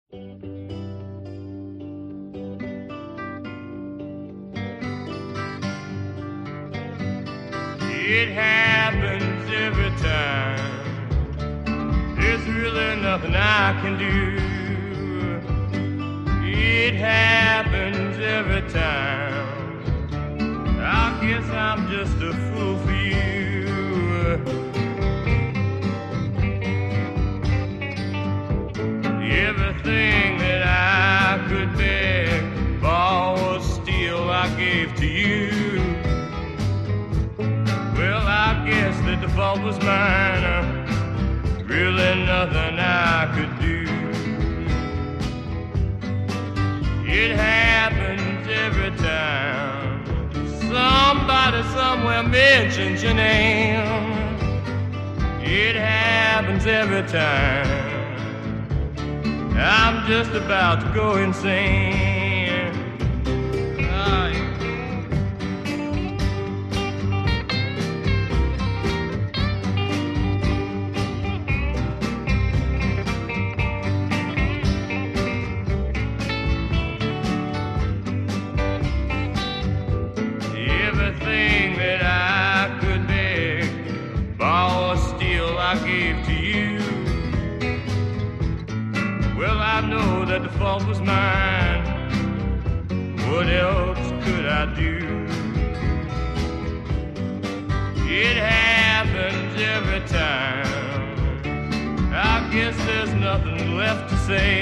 It happens every time. There's really nothing I can do. It happens every time. I guess I'm just a fool for you. Everything that I could beg, borrow, steal, I gave to you. Well, I guess that the fault was mine. Really nothing I could do. It happens every time. Somebody somewhere mentions your name. It happens every time. I'm just about to go insane. Oh, yeah. Everything that I could beg, borrow, steal, I gave to you. Well, I know that the fault was mine. What else could I do? It happens every time. I guess there's nothing left to say.